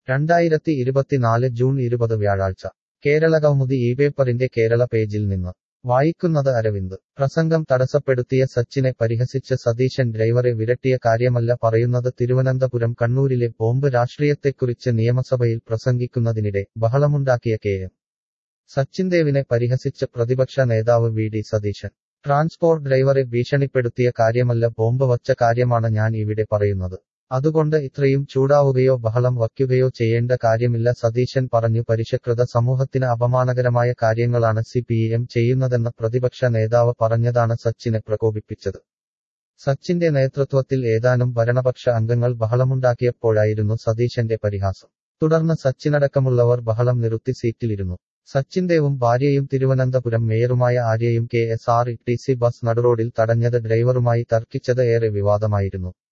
2024 June 20 വ്യാഴാഴ്ച കേരളകൗമുദി ഈ പേപ്പറിന്റെ കേരള പേജിൽ നിന്ന് വായിക്കുന്നത് അരവിന്ദ് പ്രസംഗം തടസ്സപ്പെടുത്തിയ സച്ചിനെ പരിഹസിച്ച് സതീശൻ ഡ്രൈവറെ വിരട്ടിയ കാര്യമല്ല പറയുന്നത് തിരുവനന്തപുരം കണ്ണൂരിലെ ബോംബ് രാഷ്ട്രീയത്തെക്കുറിച്ച് നിയമസഭയിൽ പ്രസംഗിക്കുന്നതിനിടെ ബഹളമുണ്ടാക്കിയ കെ.എം. സച്ചിൻ ദേവിനെ പരിഹസിച്ച് പ്രതിപക്ഷ നേതാവ് വി.ഡി. സതീശൻ ട്രാൻസ്പോർട്ട് ഡ്രൈവറെ ഭീഷണിപ്പെടുത്തിയ കാര്യമല്ല ബോംബ് വച്ച കാര്യമാണ് ഞാൻ ഇവിടെ പറയുന്നത് അതുകൊണ്ട് ഇത്രയും ചൂടാവുകയോ ബഹളം വയ്ക്കുകയോ ചെയ്യേണ്ട കാര്യമില്ല സതീശൻ പറഞ്ഞു പരിഷ്കൃത സമൂഹത്തിന് അപമാനകരമായ കാര്യങ്ങളാണ് സി.പി.എം ചെയ്യുന്നതെന്ന് പ്രതിപക്ഷ നേതാവ് പറഞ്ഞതാണ് സച്ചിനെ പ്രകോപിപ്പിച്ചത് സച്ചിന്റെ നേതൃത്വത്തിൽ ഏതാനും ഭരണപക്ഷ അംഗങ്ങൾ ബഹളമുണ്ടാക്കിയപ്പോഴായിരുന്നു സതീശന്റെ പരിഹാസം തുടർന്ന് സച്ചിനടക്കമുള്ളവർ ബഹളം നിർത്തി സീറ്റിലിരുന്നു സച്ചിൻ ദേവും ഭാര്യയും തിരുവനന്തപുരം മേയറുമായ ആര്യയും കെ.എസ്.ആർ.ടി.സി ബസ് നടുറോഡിൽ തടഞ്ഞത് ഡ്രൈവറുമായി തർക്കിച്ചത് ഏറെ വിവാദമായിരുന്നു